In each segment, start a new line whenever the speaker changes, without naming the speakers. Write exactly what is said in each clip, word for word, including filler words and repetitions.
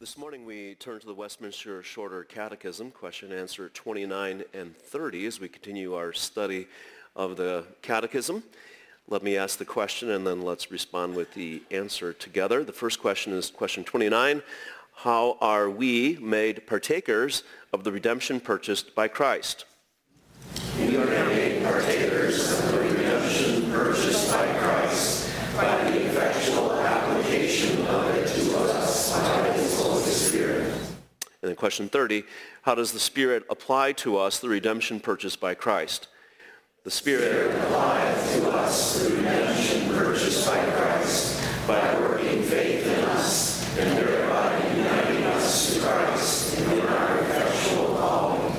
This morning we turn to the Westminster Shorter Catechism, question and answer twenty-nine and thirty, as we continue our study of the Catechism. Let me ask the question and then let's respond with the answer together. The first question is question twenty-nine. How are we made partakers of the redemption purchased by Christ?
We are made partakers of the redemption purchased by Christ by the effectual application of it to us by His Holy Spirit.
And then question thirty, how does the Spirit apply to us the redemption purchased by Christ? The Spirit,
Spirit applies to us the redemption purchased by Christ by working faith in us and thereby uniting us to Christ in our effectual calling.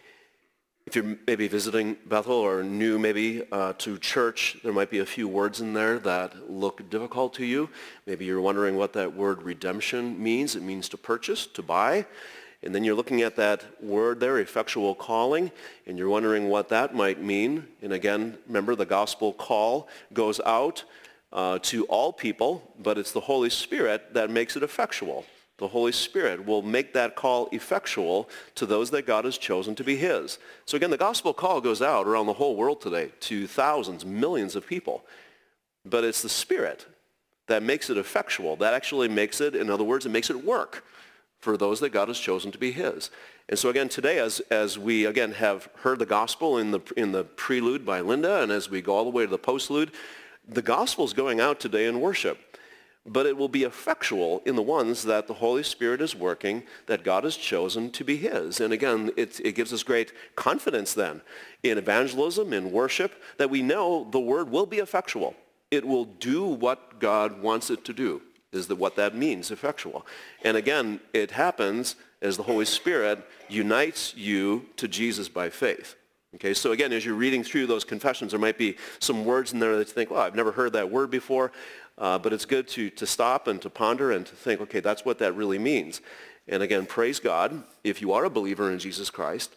If you're maybe visiting Bethel or new maybe uh, to church, there might be a few words in there that look difficult to you. Maybe you're wondering what that word redemption means. It means to purchase, to buy. And then you're looking at that word there, effectual calling, and you're wondering what that might mean. And again, remember the gospel call goes out uh, to all people, but it's the Holy Spirit that makes it effectual. The Holy Spirit will make that call effectual to those that God has chosen to be His. So again, the gospel call goes out around the whole world today to thousands, millions of people. But it's the Spirit that makes it effectual. That actually makes it, in other words, it makes it work for those that God has chosen to be His. And so again, today, as as we, again, have heard the gospel in the in the prelude by Linda, and as we go all the way to the postlude, the gospel is going out today in worship. But it will be effectual in the ones that the Holy Spirit is working, that God has chosen to be His. And again, it, it gives us great confidence then in evangelism, in worship, that we know the word will be effectual. It will do what God wants it to do, is that what that means, effectual. And again, it happens as the Holy Spirit unites you to Jesus by faith. Okay, so again, as you're reading through those confessions, there might be some words in there that you think, well, I've never heard that word before. Uh, but it's good to, to stop and to ponder and to think, okay, that's what that really means. And again, praise God, if you are a believer in Jesus Christ,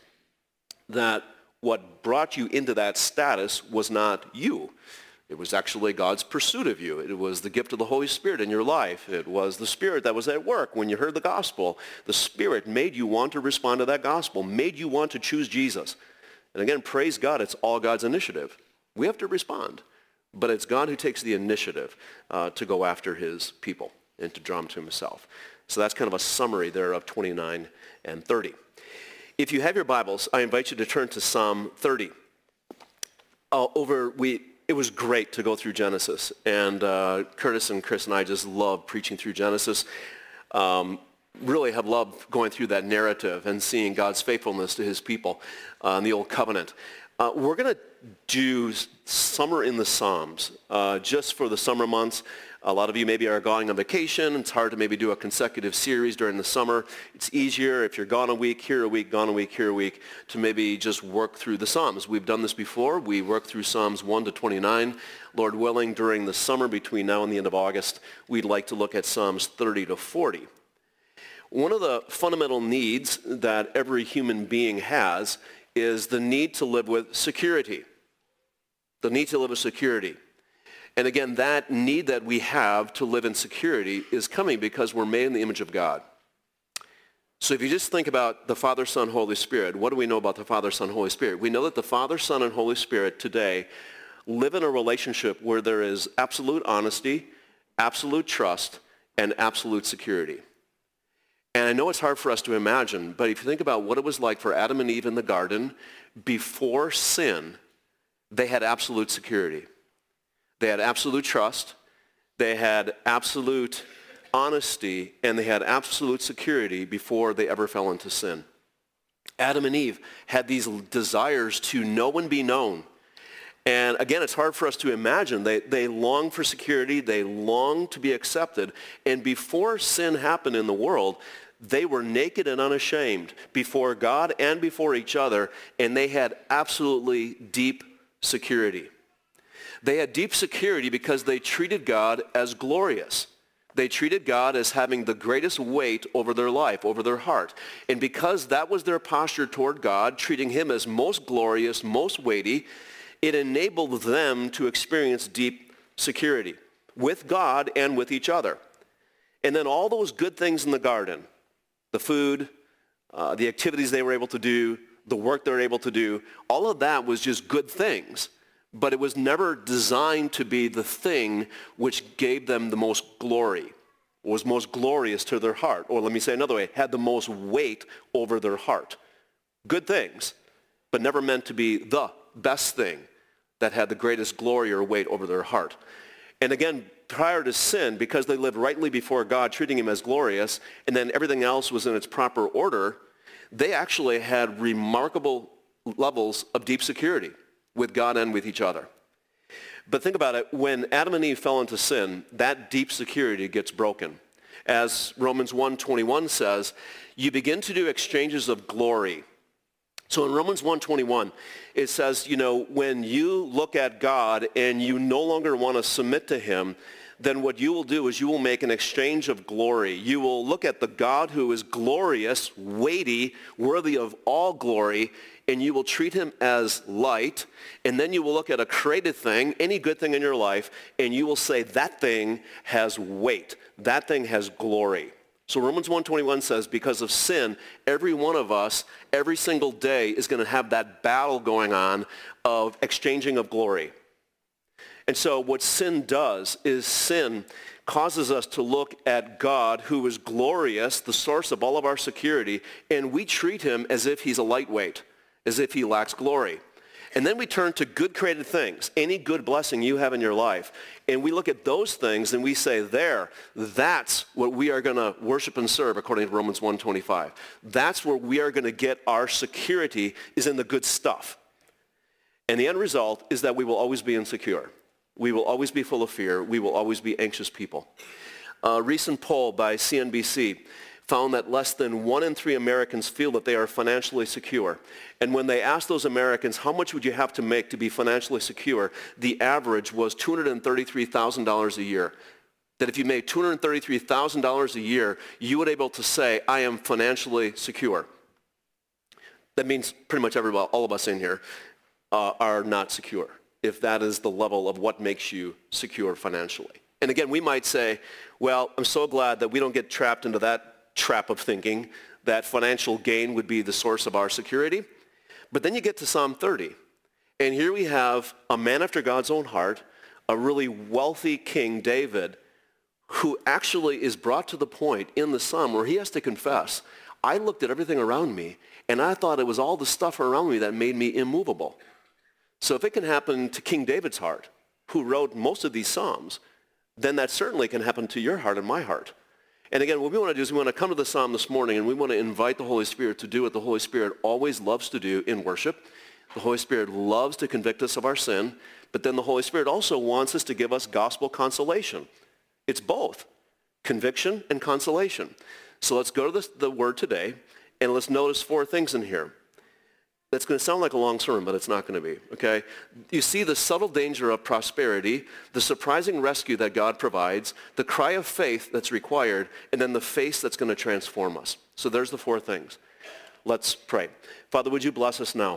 that what brought you into that status was not you. It was actually God's pursuit of you. It was the gift of the Holy Spirit in your life. It was the Spirit that was at work when you heard the gospel. The Spirit made you want to respond to that gospel, made you want to choose Jesus. And again, praise God, it's all God's initiative. We have to respond. But it's God who takes the initiative uh, to go after His people and to draw them to Himself. So that's kind of a summary there of twenty-nine and thirty. If you have your Bibles, I invite you to turn to Psalm thirty. Uh, over we, it was great to go through Genesis, and uh, Curtis and Chris and I just love preaching through Genesis. Um, really have loved going through that narrative and seeing God's faithfulness to His people uh, in the Old Covenant. Uh, we're going to do Summer in the Psalms uh, just for the summer months. A lot of you maybe are going on vacation. It's hard to maybe do a consecutive series during the summer. It's easier if you're gone a week, here a week, gone a week, here a week, to maybe just work through the Psalms. We've done this before. We worked through Psalms one to twenty-nine. Lord willing, during the summer between now and the end of August, we'd like to look at Psalms thirty to forty. One of the fundamental needs that every human being has is the need to live with security. The need to live with security. And again, that need that we have to live in security is coming because we're made in the image of God. So if you just think about the Father, Son, Holy Spirit, what do we know about the Father, Son, Holy Spirit? We know that the Father, Son, and Holy Spirit today live in a relationship where there is absolute honesty, absolute trust, and absolute security. And I know it's hard for us to imagine, but if you think about what it was like for Adam and Eve in the garden, before sin, they had absolute security. They had absolute trust, they had absolute honesty, and they had absolute security before they ever fell into sin. Adam and Eve had these desires to know and be known. And again, it's hard for us to imagine. They, they long for security, they long to be accepted. And before sin happened in the world, they were naked and unashamed before God and before each other, and they had absolutely deep security. They had deep security because they treated God as glorious. They treated God as having the greatest weight over their life, over their heart. And because that was their posture toward God, treating Him as most glorious, most weighty, it enabled them to experience deep security with God and with each other. And then all those good things in the garden, the food, uh, the activities they were able to do, the work they were able to do, all of that was just good things. But it was never designed to be the thing which gave them the most glory, was most glorious to their heart. Or let me say another way, had the most weight over their heart. Good things, but never meant to be the best thing that had the greatest glory or weight over their heart. And again, prior to sin, because they lived rightly before God, treating him as glorious, and then everything else was in its proper order, they actually had remarkable levels of deep security with God and with each other. But think about it, when Adam and Eve fell into sin, that deep security gets broken. As Romans one twenty-one says, you begin to do exchanges of glory. So in Romans one twenty-one, it says, you know, when you look at God and you no longer want to submit to him, then what you will do is you will make an exchange of glory. You will look at the God who is glorious, weighty, worthy of all glory, and you will treat him as light, and then you will look at a created thing, any good thing in your life, and you will say that thing has weight. That thing has glory. So Romans one twenty-one says, because of sin, every one of us, every single day is going to have that battle going on of exchanging of glory. And so what sin does is sin causes us to look at God, who is glorious, the source of all of our security, and we treat him as if he's a lightweight, as if he lacks glory. And then we turn to good created things, any good blessing you have in your life, and we look at those things and we say, there, that's what we are going to worship and serve according to Romans one twenty-five. That's where we are going to get our security, is in the good stuff. And the end result is that we will always be insecure. We will always be full of fear. We will always be anxious people. A recent poll by C N B C found that less than one in three Americans feel that they are financially secure. And when they asked those Americans, how much would you have to make to be financially secure, the average was two hundred thirty-three thousand dollars a year. That if you made two hundred thirty-three thousand dollars a year, you would be able to say, I am financially secure. That means pretty much everybody, all of us in here uh, are not secure, if that is the level of what makes you secure financially. And again, we might say, well, I'm so glad that we don't get trapped into that trap of thinking that financial gain would be the source of our security. But then you get to Psalm thirty, and here we have a man after God's own heart, a really wealthy king, David, who actually is brought to the point in the psalm where he has to confess, I looked at everything around me, and I thought it was all the stuff around me that made me immovable. So if it can happen to King David's heart, who wrote most of these psalms, then that certainly can happen to your heart and my heart. And again, what we want to do is we want to come to the psalm this morning, and we want to invite the Holy Spirit to do what the Holy Spirit always loves to do in worship. The Holy Spirit loves to convict us of our sin, but then the Holy Spirit also wants us to give us gospel consolation. It's both conviction and consolation. So let's go to this, the word today, and let's notice four things in here. That's going to sound like a long sermon, but it's not going to be, okay? You see the subtle danger of prosperity, the surprising rescue that God provides, the cry of faith that's required, and then the faith that's going to transform us. So there's the four things. Let's pray. Father, would you bless us now?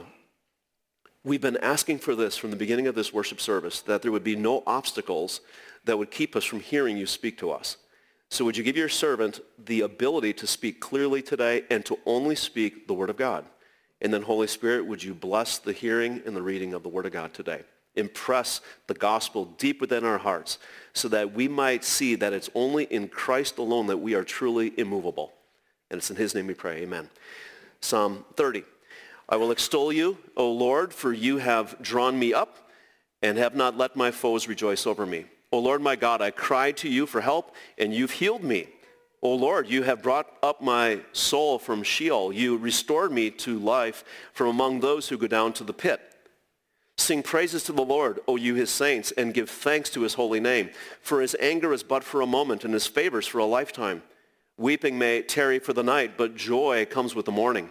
We've been asking for this from the beginning of this worship service, that there would be no obstacles that would keep us from hearing you speak to us. So would you give your servant the ability to speak clearly today and to only speak the word of God? And then, Holy Spirit, would you bless the hearing and the reading of the Word of God today? Impress the gospel deep within our hearts so that we might see that it's only in Christ alone that we are truly immovable. And it's in his name we pray. Amen. Psalm thirty. I will extol you, O Lord, for you have drawn me up and have not let my foes rejoice over me. O Lord my God, I cried to you for help, and you've healed me. O Lord, you have brought up my soul from Sheol. You restored me to life from among those who go down to the pit. Sing praises to the Lord, O you his saints, and give thanks to his holy name. For his anger is but for a moment, and his favors for a lifetime. Weeping may tarry for the night, but joy comes with the morning.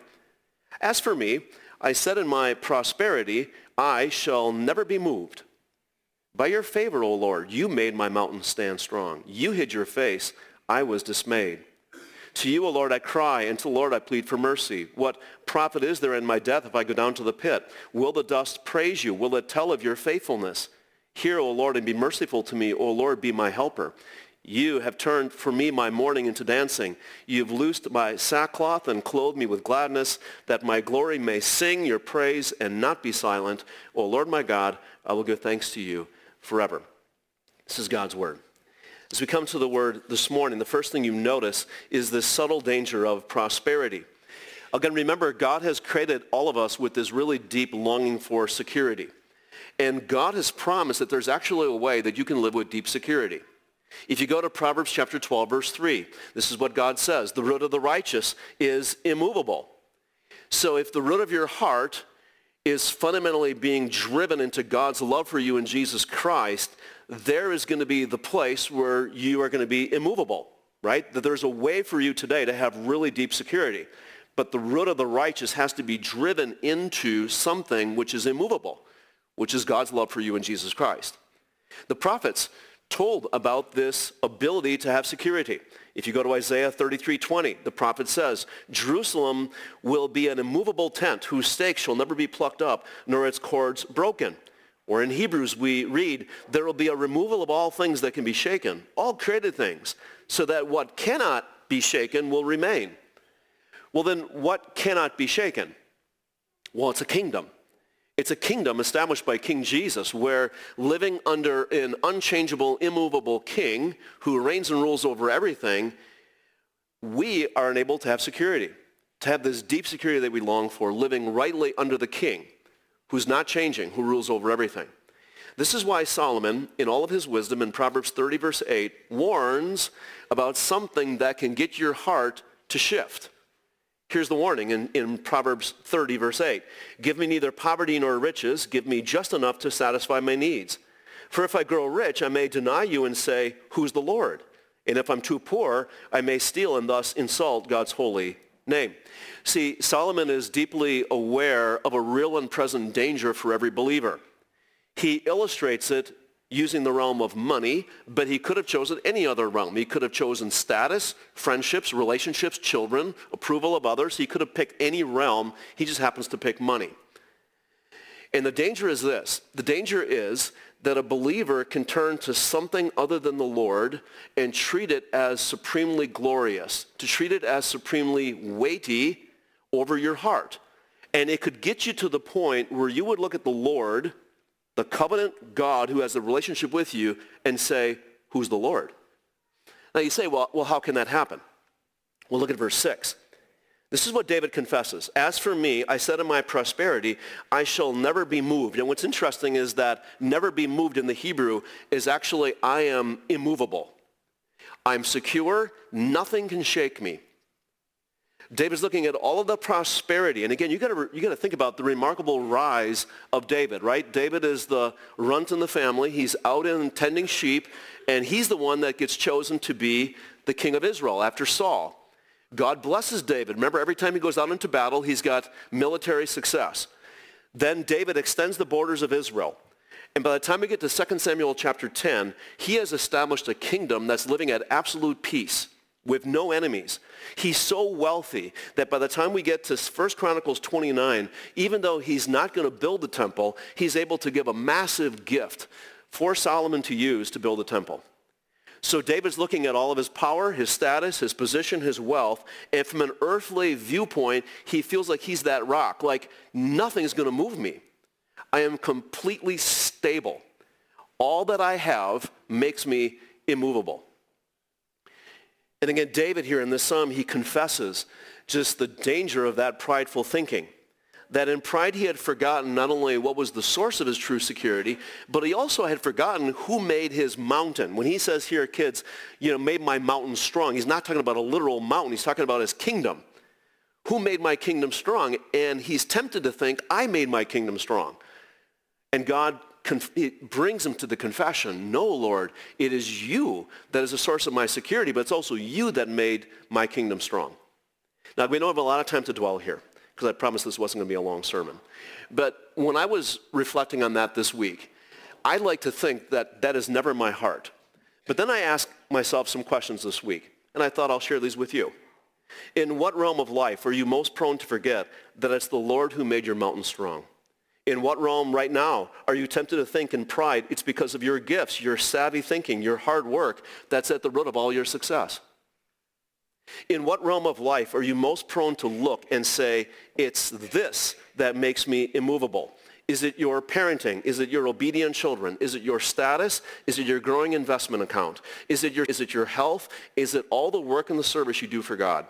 As for me, I said in my prosperity, I shall never be moved. By your favor, O Lord, you made my mountain stand strong. You hid your face. I was dismayed. To you, O Lord, I cry, and to the Lord I plead for mercy. What profit is there in my death if I go down to the pit? Will the dust praise you? Will it tell of your faithfulness? Hear, O Lord, and be merciful to me. O Lord, be my helper. You have turned for me my mourning into dancing. You have loosed my sackcloth and clothed me with gladness, that my glory may sing your praise and not be silent. O Lord my God, I will give thanks to you forever. This is God's word. As we come to the word this morning, the first thing you notice is this subtle danger of prosperity. Again, remember, God has created all of us with this really deep longing for security. And God has promised that there's actually a way that you can live with deep security. If you go to Proverbs chapter twelve, verse three, this is what God says. The root of the righteous is immovable. So if the root of your heart is fundamentally being driven into God's love for you in Jesus Christ, there is going to be the place where you are going to be immovable, right? That there's a way for you today to have really deep security. But the root of the righteous has to be driven into something which is immovable, which is God's love for you in Jesus Christ. The prophets told about this ability to have security. If you go to Isaiah thirty-three twenty, the prophet says, Jerusalem will be an immovable tent whose stakes shall never be plucked up, nor its cords broken. Or in Hebrews we read, there will be a removal of all things that can be shaken, all created things, so that what cannot be shaken will remain. Well then, what cannot be shaken? Well, it's a kingdom. It's a kingdom established by King Jesus, where living under an unchangeable, immovable king who reigns and rules over everything, we are enabled to have security, to have this deep security that we long for, living rightly under the king, who's not changing, who rules over everything. This is why Solomon, in all of his wisdom, in Proverbs thirty, verse eight, warns about something that can get your heart to shift. Here's the warning in, in Proverbs thirty, verse eight. Give me neither poverty nor riches. Give me just enough to satisfy my needs. For if I grow rich, I may deny you and say, who's the Lord? And if I'm too poor, I may steal and thus insult God's holy name. See, Solomon is deeply aware of a real and present danger for every believer. He illustrates it using the realm of money, but he could have chosen any other realm. He could have chosen status, friendships, relationships, children, approval of others. He could have picked any realm. He just happens to pick money. And the danger is this. The danger is that a believer can turn to something other than the Lord and treat it as supremely glorious, to treat it as supremely weighty over your heart. And it could get you to the point where you would look at the Lord, the covenant God who has a relationship with you, and say, who's the Lord? Now you say, well, well, how can that happen? Well, look at verse six. This is what David confesses. As for me, I said in my prosperity, I shall never be moved. And what's interesting is that never be moved in the Hebrew is actually I am immovable. I'm secure. Nothing can shake me. David's looking at all of the prosperity. And again, you got to you got to think about the remarkable rise of David, right? David is the runt in the family. He's out in tending sheep, and he's the one that gets chosen to be the king of Israel after Saul. God blesses David. Remember, every time he goes out into battle, he's got military success. Then David extends the borders of Israel. And by the time we get to Second Samuel chapter ten, he has established a kingdom that's living at absolute peace, with no enemies. He's so wealthy that by the time we get to First Chronicles twenty-nine, even though he's not going to build the temple, he's able to give a massive gift for Solomon to use to build the temple. So David's looking at all of his power, his status, his position, his wealth, and from an earthly viewpoint, he feels like he's that rock, like nothing's going to move me. I am completely stable. All that I have makes me immovable. And again, David here in this psalm, he confesses just the danger of that prideful thinking. That in pride he had forgotten not only what was the source of his true security, but he also had forgotten who made his mountain. When he says here, kids, you know, made my mountain strong, he's not talking about a literal mountain. He's talking about his kingdom. Who made my kingdom strong? And he's tempted to think, I made my kingdom strong. And God conf- it brings him to the confession, no, Lord, it is you that is the source of my security, but it's also you that made my kingdom strong. Now, we don't have a lot of time to dwell here, because I promised this wasn't going to be a long sermon. But when I was reflecting on that this week, I like to think that that is never my heart. But then I asked myself some questions this week, and I thought I'll share these with you. In what realm of life are you most prone to forget that it's the Lord who made your mountain strong? In what realm right now are you tempted to think in pride it's because of your gifts, your savvy thinking, your hard work that's at the root of all your success? In what realm of life are you most prone to look and say, it's this that makes me immovable? Is it your parenting? Is it your obedient children? Is it your status? Is it your growing investment account? Is it your, is it your health? Is it all the work and the service you do for God?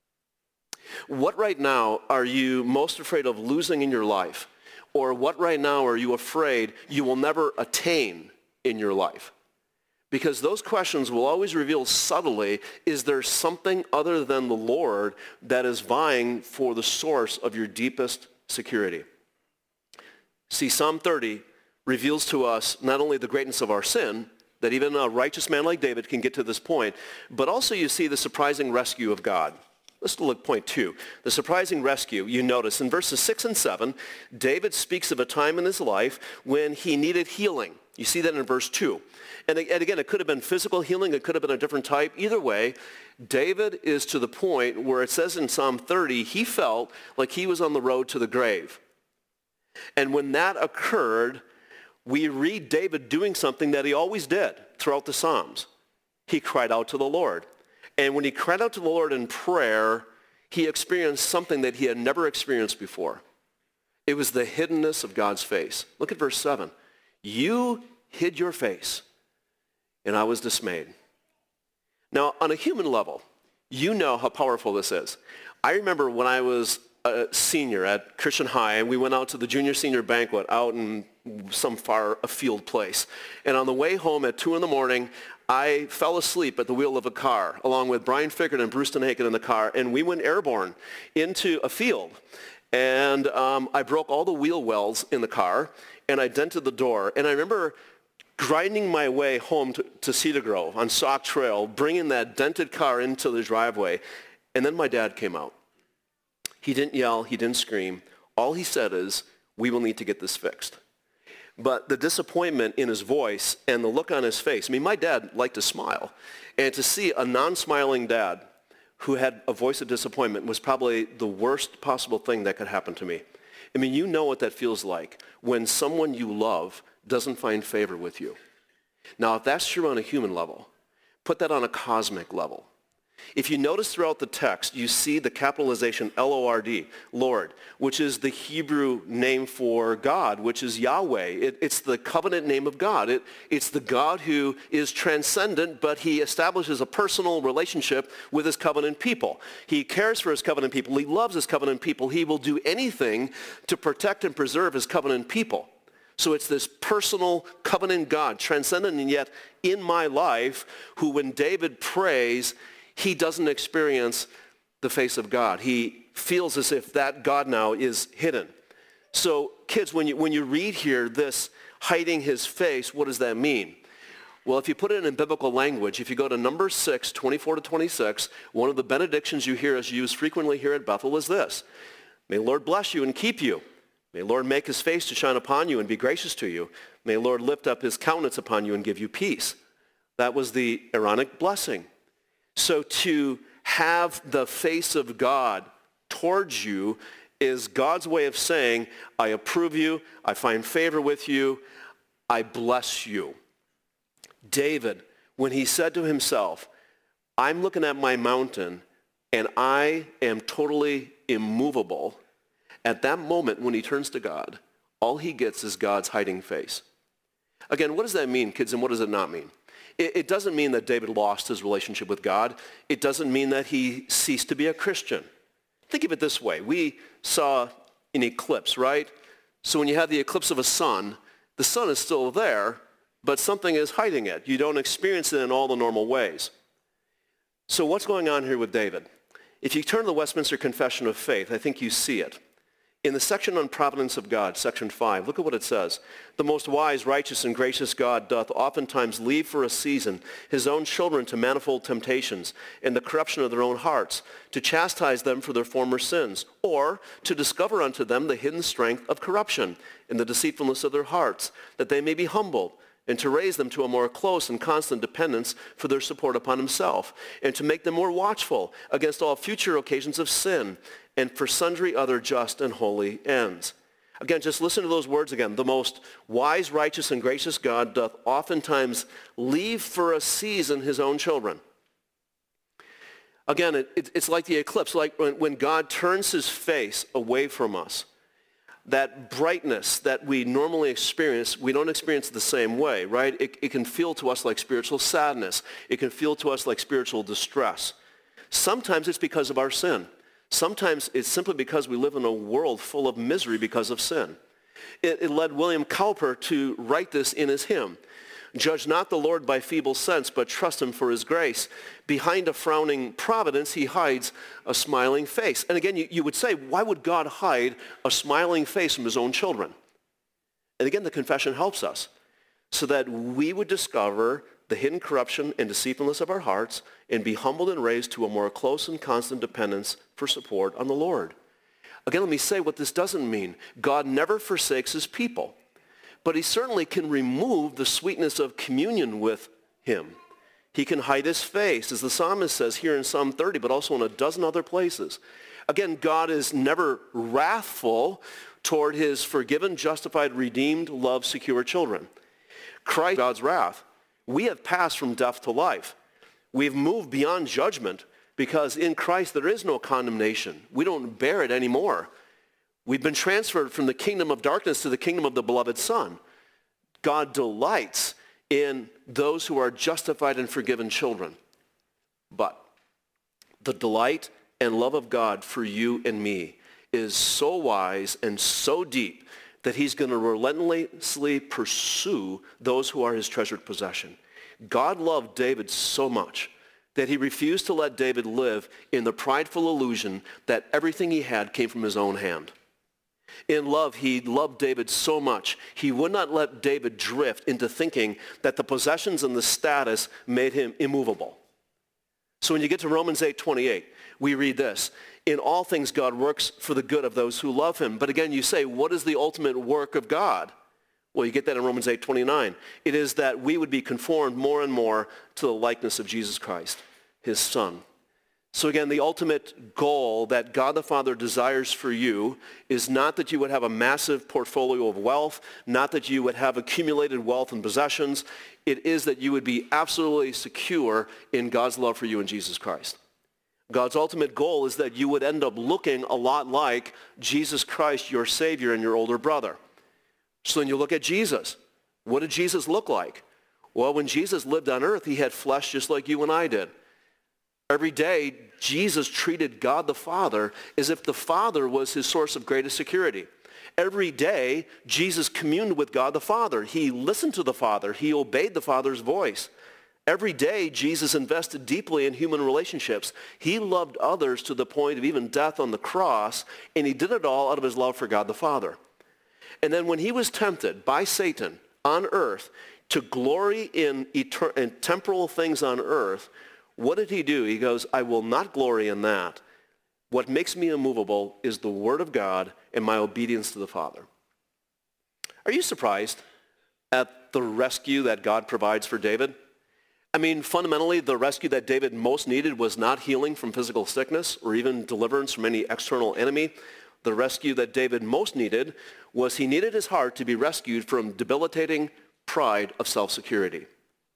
What right now are you most afraid of losing in your life? Or what right now are you afraid you will never attain in your life? Because those questions will always reveal subtly, is there something other than the Lord that is vying for the source of your deepest security? See, Psalm thirty reveals to us not only the greatness of our sin, that even a righteous man like David can get to this point, but also you see the surprising rescue of God. Let's look at point two. The surprising rescue, you notice in verses six and seven, David speaks of a time in his life when he needed healing. You see that in verse two. And, and again, it could have been physical healing. It could have been a different type. Either way, David is to the point where it says in Psalm thirty, he felt like he was on the road to the grave. And when that occurred, we read David doing something that he always did throughout the Psalms. He cried out to the Lord. And when he cried out to the Lord in prayer, he experienced something that he had never experienced before. It was the hiddenness of God's face. Look at verse seven. You hid your face, and I was dismayed. Now, on a human level, you know how powerful this is. I remember when I was a senior at Christian High, and we went out to the junior senior banquet out in some far afield place. And on the way home at two in the morning, I fell asleep at the wheel of a car, along with Brian Fickert and Bruce Denhaken in the car, and we went airborne into a field. And um, I broke all the wheel wells in the car, and I dented the door. And I remember grinding my way home to, to Cedar Grove on Sauk Trail, bringing that dented car into the driveway, and then my dad came out. He didn't yell, he didn't scream. All he said is, we will need to get this fixed. But the disappointment in his voice and the look on his face, I mean, my dad liked to smile. And to see a non-smiling dad who had a voice of disappointment was probably the worst possible thing that could happen to me. I mean, you know what that feels like when someone you love doesn't find favor with you. Now, if that's true on a human level, put that on a cosmic level. If you notice throughout the text, you see the capitalization L O R D, Lord, which is the Hebrew name for God, which is Yahweh. It, it's the covenant name of God. It, it's the God who is transcendent, but he establishes a personal relationship with his covenant people. He cares for his covenant people. He loves his covenant people. He will do anything to protect and preserve his covenant people. So it's this personal covenant God, transcendent and yet in my life, who when David prays, he doesn't experience the face of God. He feels as if that God now is hidden. So kids, when you, when you read here this hiding his face, what does that mean? Well, if you put it in biblical language, if you go to Numbers six, twenty-four to twenty-six, one of the benedictions you hear us use frequently here at Bethel is this. May the Lord bless you and keep you. May the Lord make his face to shine upon you and be gracious to you. May the Lord lift up his countenance upon you and give you peace. That was the Aaronic blessing. So to have the face of God towards you is God's way of saying, I approve you, I find favor with you, I bless you. David, when he said to himself, I'm looking at my mountain and I am totally immovable, at that moment when he turns to God, all he gets is God's hiding face. Again, what does that mean, kids, and what does it not mean? It doesn't mean that David lost his relationship with God. It doesn't mean that he ceased to be a Christian. Think of it this way. We saw an eclipse, right? So when you have the eclipse of a sun, the sun is still there, but something is hiding it. You don't experience it in all the normal ways. So what's going on here with David? If you turn to the Westminster Confession of Faith, I think you see it. In the section on providence of God, section five, look at what it says. The most wise, righteous, and gracious God doth oftentimes leave for a season his own children to manifold temptations and the corruption of their own hearts, to chastise them for their former sins, or to discover unto them the hidden strength of corruption and the deceitfulness of their hearts, that they may be humbled, and to raise them to a more close and constant dependence for their support upon himself, and to make them more watchful against all future occasions of sin, and for sundry other just and holy ends. Again, just listen to those words again. The most wise, righteous, and gracious God doth oftentimes leave for a season his own children. Again, it, it, it's like the eclipse, like when, when God turns his face away from us. That brightness that we normally experience, we don't experience the same way, right? It, it can feel to us like spiritual sadness. It can feel to us like spiritual distress. Sometimes it's because of our sin. Sometimes it's simply because we live in a world full of misery because of sin. It, it led William Cowper to write this in his hymn. Judge not the Lord by feeble sense, but trust him for his grace. Behind a frowning providence, he hides a smiling face. And again, you, you would say, why would God hide a smiling face from his own children? And again, the confession helps us so that we would discover the hidden corruption and deceitfulness of our hearts and be humbled and raised to a more close and constant dependence for support on the Lord. Again, let me say what this doesn't mean. God never forsakes his people. But he certainly can remove the sweetness of communion with him. He can hide his face, as the psalmist says here in Psalm thirty, but also in a dozen other places. Again, God is never wrathful toward his forgiven, justified, redeemed, loved, secure children. Christ, God's wrath. We have passed from death to life. We've moved beyond judgment because in Christ there is no condemnation. We don't bear it anymore. We've been transferred from the kingdom of darkness to the kingdom of the beloved Son. God delights in those who are justified and forgiven children. But the delight and love of God for you and me is so wise and so deep that he's going to relentlessly pursue those who are his treasured possession. God loved David so much that he refused to let David live in the prideful illusion that everything he had came from his own hand. In love, he loved David so much, he would not let David drift into thinking that the possessions and the status made him immovable. So when you get to Romans eight twenty-eight, we read this, in all things God works for the good of those who love him. But again, you say, what is the ultimate work of God? Well, you get that in Romans eight twenty-nine. It is that we would be conformed more and more to the likeness of Jesus Christ, his Son. So again, the ultimate goal that God the Father desires for you is not that you would have a massive portfolio of wealth, not that you would have accumulated wealth and possessions. It is that you would be absolutely secure in God's love for you in Jesus Christ. God's ultimate goal is that you would end up looking a lot like Jesus Christ, your Savior and your older brother. So then you look at Jesus. What did Jesus look like? Well, when Jesus lived on earth, he had flesh just like you and I did. Every day, Jesus treated God the Father as if the Father was his source of greatest security. Every day, Jesus communed with God the Father. He listened to the Father. He obeyed the Father's voice. Every day, Jesus invested deeply in human relationships. He loved others to the point of even death on the cross, and he did it all out of his love for God the Father. And then when he was tempted by Satan on earth to glory in, etern- in temporal things on earth, what did he do? He goes, I will not glory in that. What makes me immovable is the word of God and my obedience to the Father. Are you surprised at the rescue that God provides for David? I mean, fundamentally, the rescue that David most needed was not healing from physical sickness or even deliverance from any external enemy. The rescue that David most needed was he needed his heart to be rescued from debilitating pride of self-security.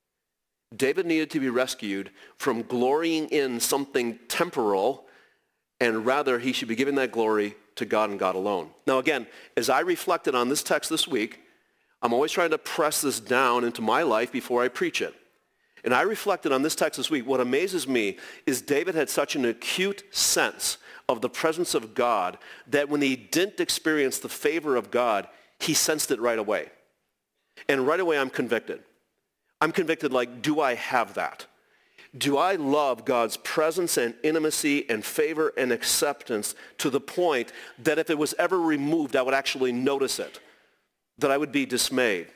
David needed to be rescued from glorying in something temporal, and rather he should be giving that glory to God and God alone. Now again, as I reflected on this text this week, I'm always trying to press this down into my life before I preach it. And I reflected on this text this week. What amazes me is David had such an acute sense of the presence of God that when he didn't experience the favor of God, he sensed it right away. And right away I'm convicted. I'm convicted like, do I have that? Do I love God's presence and intimacy and favor and acceptance to the point that if it was ever removed, I would actually notice it, that I would be dismayed?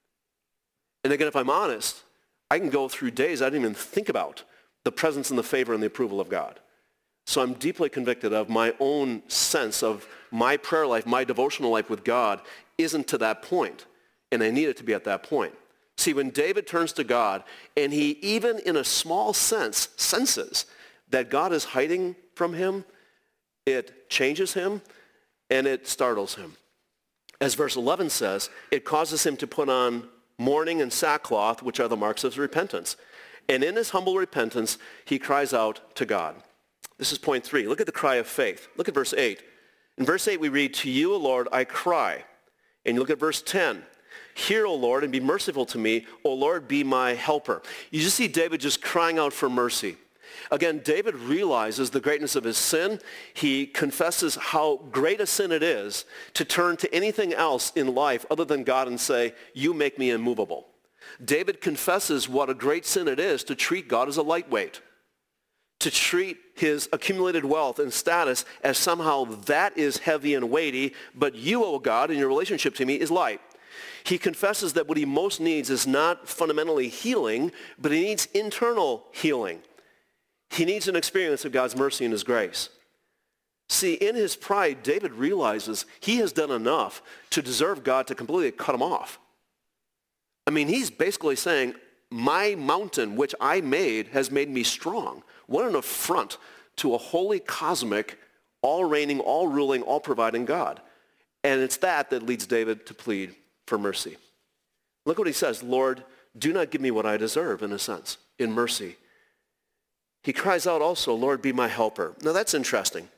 And again, if I'm honest, I can go through days I didn't even think about the presence and the favor and the approval of God. So I'm deeply convicted of my own sense of my prayer life, my devotional life with God isn't to that point, and I need it to be at that point. See, when David turns to God, and he even in a small sense senses that God is hiding from him, it changes him, and it startles him. As verse eleven says, it causes him to put on mourning and sackcloth, which are the marks of repentance. And in his humble repentance, he cries out to God. This is point three. Look at the cry of faith. Look at verse eight. In verse eight, we read, to you, O Lord, I cry. And you look at verse ten. Hear, O Lord, and be merciful to me. O Lord, be my helper. You just see David just crying out for mercy. Again, David realizes the greatness of his sin. He confesses how great a sin it is to turn to anything else in life other than God and say, you make me immovable. David confesses what a great sin it is to treat God as a lightweight, to treat his accumulated wealth and status as somehow that is heavy and weighty, but you, O God, in your relationship to me is light. He confesses that what he most needs is not fundamentally healing, but he needs internal healing. He needs an experience of God's mercy and his grace. See, in his pride, David realizes he has done enough to deserve God to completely cut him off. I mean, he's basically saying, my mountain, which I made, has made me strong. What an affront to a holy, cosmic, all-reigning, all-ruling, all-providing God. And it's that that leads David to plead for mercy. Look what he says, Lord, do not give me what I deserve, in a sense, in mercy. He cries out also, Lord, be my helper. Now that's interesting.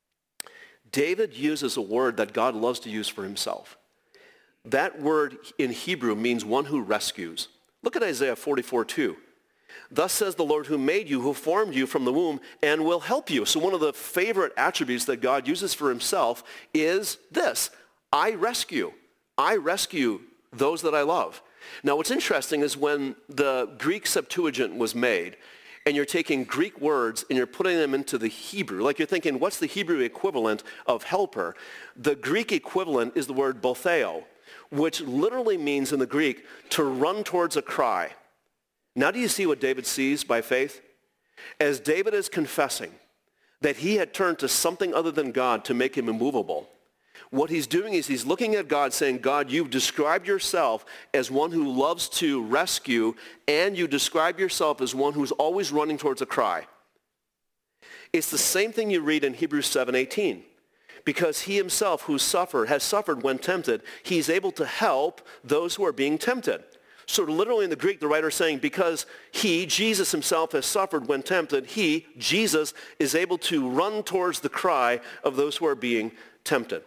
David uses a word that God loves to use for himself. That word in Hebrew means one who rescues. Look at Isaiah forty-four two. Thus says the Lord who made you, who formed you from the womb, and will help you. So one of the favorite attributes that God uses for himself is this. I rescue. I rescue those that I love. Now what's interesting is when the Greek Septuagint was made, and you're taking Greek words and you're putting them into the Hebrew, like you're thinking, what's the Hebrew equivalent of helper? The Greek equivalent is the word botheo, which literally means in the Greek to run towards a cry. Now do you see what David sees by faith? As David is confessing that he had turned to something other than God to make him immovable, what he's doing is he's looking at God saying, God, you've described yourself as one who loves to rescue, and you describe yourself as one who's always running towards a cry. It's the same thing you read in Hebrews seven eighteen. Because he himself who suffered, has suffered when tempted, he's able to help those who are being tempted. So literally in the Greek, the writer is saying, because he, Jesus himself, has suffered when tempted, he, Jesus, is able to run towards the cry of those who are being tempted.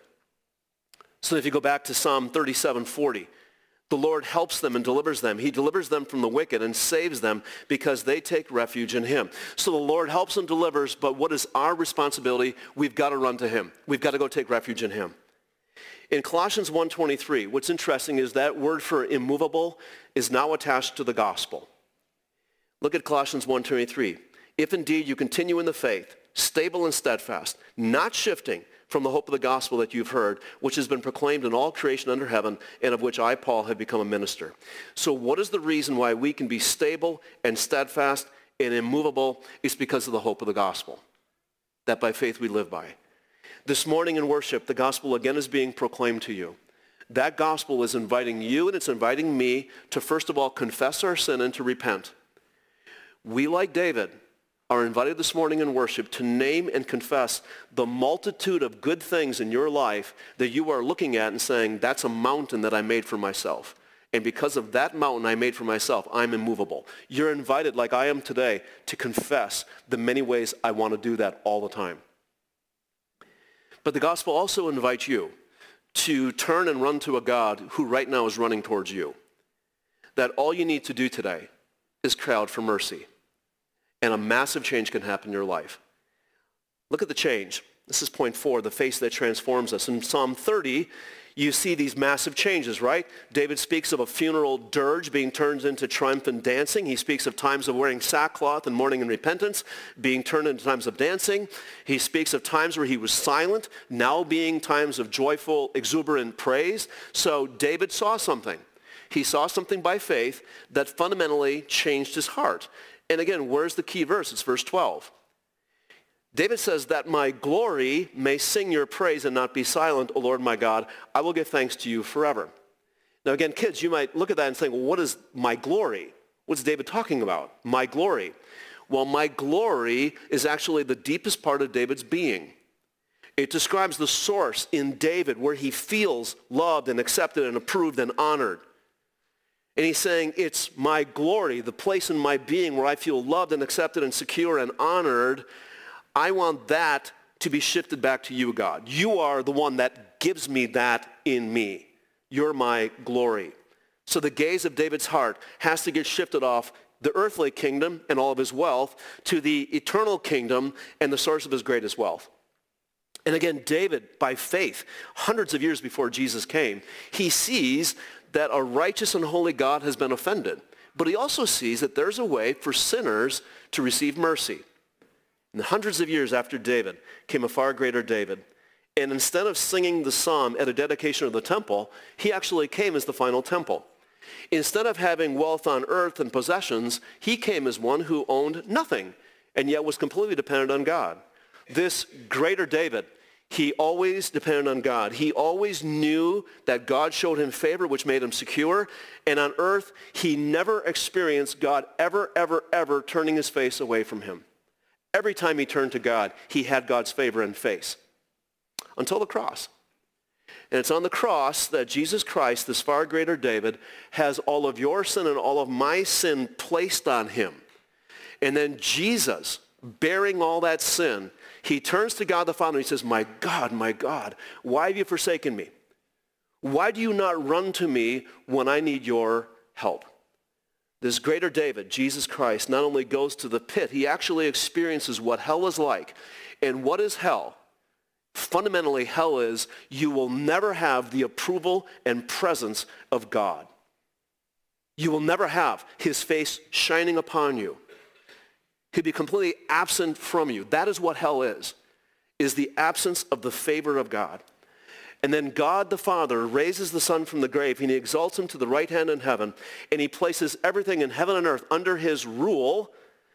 So if you go back to Psalm thirty-seven forty, the Lord helps them and delivers them. He delivers them from the wicked and saves them because they take refuge in him. So the Lord helps and delivers, but what is our responsibility? We've got to run to him. We've got to go take refuge in him. In Colossians one twenty-three, what's interesting is that word for immovable is now attached to the gospel. Look at Colossians one twenty-three. If indeed you continue in the faith, stable and steadfast, not shifting from the hope of the gospel that you've heard, which has been proclaimed in all creation under heaven, and of which I, Paul, have become a minister. So what is the reason why we can be stable and steadfast and immovable? It's because of the hope of the gospel, that by faith we live by. This morning in worship, the gospel again is being proclaimed to you. That gospel is inviting you and it's inviting me to first of all confess our sin and to repent. We, like David, are invited this morning in worship to name and confess the multitude of good things in your life that you are looking at and saying, that's a mountain that I made for myself. And because of that mountain I made for myself, I'm immovable. You're invited, like I am today, to confess the many ways I want to do that all the time. But the gospel also invites you to turn and run to a God who right now is running towards you. That all you need to do today is cry out for mercy. And a massive change can happen in your life. Look at the change. This is point four, the face that transforms us. In Psalm thirty, you see these massive changes, right? David speaks of a funeral dirge being turned into triumphant dancing. He speaks of times of wearing sackcloth and mourning and repentance being turned into times of dancing. He speaks of times where he was silent, now being times of joyful, exuberant praise. So David saw something. He saw something by faith that fundamentally changed his heart. And again, where's the key verse? It's verse twelve. David says that my glory may sing your praise and not be silent, O Lord my God. I will give thanks to you forever. Now again, kids, you might look at that and think, well, what is my glory? What's David talking about? My glory. Well, my glory is actually the deepest part of David's being. It describes the source in David where he feels loved and accepted and approved and honored. And he's saying, it's my glory, the place in my being where I feel loved and accepted and secure and honored. I want that to be shifted back to you, God. You are the one that gives me that in me. You're my glory. So the gaze of David's heart has to get shifted off the earthly kingdom and all of his wealth to the eternal kingdom and the source of his greatest wealth. And again, David, by faith, hundreds of years before Jesus came, he sees that a righteous and holy God has been offended. But he also sees that there's a way for sinners to receive mercy. And hundreds of years after David came a far greater David. And instead of singing the psalm at a dedication of the temple, he actually came as the final temple. Instead of having wealth on earth and possessions, he came as one who owned nothing and yet was completely dependent on God. This greater David, he always depended on God. He always knew that God showed him favor, which made him secure. And on earth, he never experienced God ever, ever, ever turning his face away from him. Every time he turned to God, he had God's favor and face. Until the cross. And it's on the cross that Jesus Christ, this far greater David, has all of your sin and all of my sin placed on him. And then Jesus, bearing all that sin, he turns to God the Father and he says, my God, my God, why have you forsaken me? Why do you not run to me when I need your help? This greater David, Jesus Christ, not only goes to the pit, he actually experiences what hell is like. And what is hell? Fundamentally, hell is you will never have the approval and presence of God. You will never have his face shining upon you. He'd be completely absent from you. That is what hell is, is the absence of the favor of God. And then God the Father raises the Son from the grave, and he exalts him to the right hand in heaven, and he places everything in heaven and earth under his rule,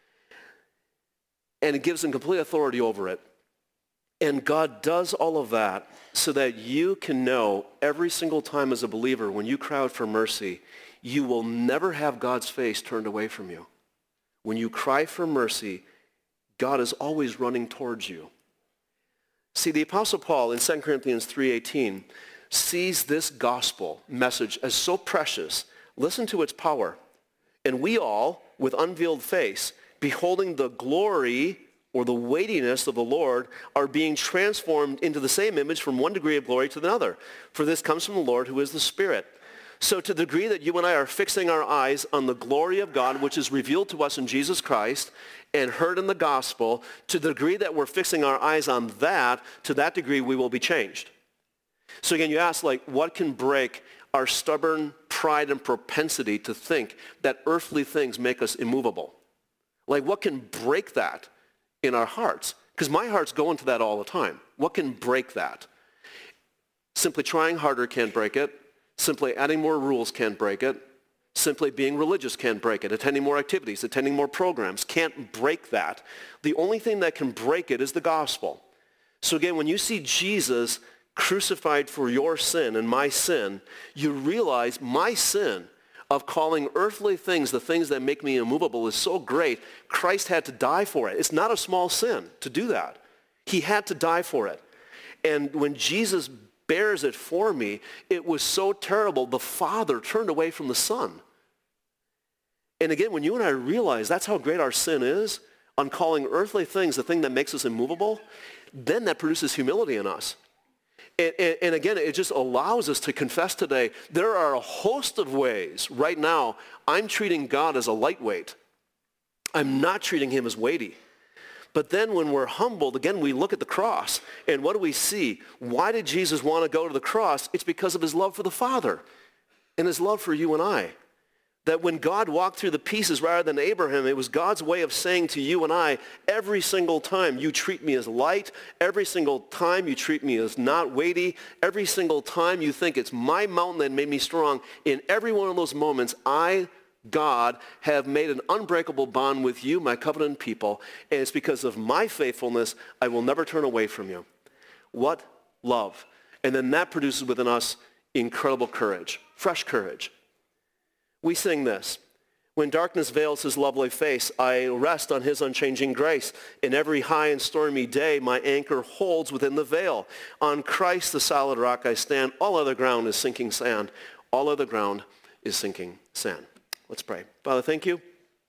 and he gives him complete authority over it. And God does all of that so that you can know every single time as a believer, when you cry out for mercy, you will never have God's face turned away from you. When you cry for mercy, God is always running towards you. See, the Apostle Paul in Second Corinthians three eighteen sees this gospel message as so precious. Listen to its power. And we all, with unveiled face, beholding the glory or the weightiness of the Lord, are being transformed into the same image from one degree of glory to another. For this comes from the Lord, who is the Spirit. So to the degree that you and I are fixing our eyes on the glory of God, which is revealed to us in Jesus Christ and heard in the gospel, to the degree that we're fixing our eyes on that, to that degree we will be changed. So again, you ask, like, what can break our stubborn pride and propensity to think that earthly things make us immovable? Like, what can break that in our hearts? Because my heart's going to that all the time. What can break that? Simply trying harder can't break it. Simply adding more rules can't break it. Simply being religious can't break it. Attending more activities, attending more programs can't break that. The only thing that can break it is the gospel. So again, when you see Jesus crucified for your sin and my sin, you realize my sin of calling earthly things the things that make me immovable is so great, Christ had to die for it. It's not a small sin to do that. He had to die for it. And when Jesus bears it for me, it was so terrible, the Father turned away from the Son. And again, when you and I realize that's how great our sin is, on calling earthly things the thing that makes us immovable, then that produces humility in us. And, and, and again, it just allows us to confess today, there are a host of ways right now I'm treating God as a lightweight. I'm not treating him as weighty. But then when we're humbled, again, we look at the cross, and what do we see? Why did Jesus want to go to the cross? It's because of his love for the Father and his love for you and I. That when God walked through the pieces rather than Abraham, it was God's way of saying to you and I, every single time you treat me as light, every single time you treat me as not weighty, every single time you think it's my mountain that made me strong, in every one of those moments, I, God, have made an unbreakable bond with you, my covenant people, and it's because of my faithfulness, I will never turn away from you. What love. And then that produces within us incredible courage, fresh courage. We sing this. When darkness veils his lovely face, I rest on his unchanging grace. In every high and stormy day, my anchor holds within the veil. On Christ, the solid rock, I stand. All other ground is sinking sand. All other ground is sinking sand. Let's pray. Father, thank you.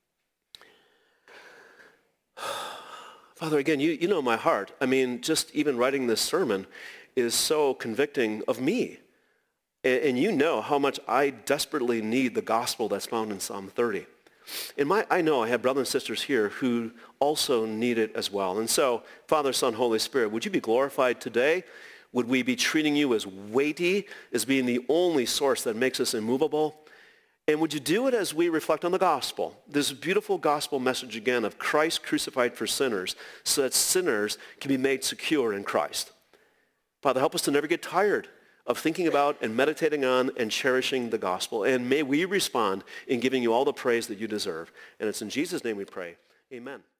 Father, again, you, you know my heart. I mean, just even writing this sermon is so convicting of me. And you know how much I desperately need the gospel that's found in Psalm thirty. And my, I know I have brothers and sisters here who also need it as well. And so, Father, Son, Holy Spirit, would you be glorified today? Would we be treating you as weighty, as being the only source that makes us immovable? And would you do it as we reflect on the gospel, this beautiful gospel message again of Christ crucified for sinners, so that sinners can be made secure in Christ. Father, help us to never get tired of thinking about and meditating on and cherishing the gospel. And may we respond in giving you all the praise that you deserve. And it's in Jesus' name we pray. Amen.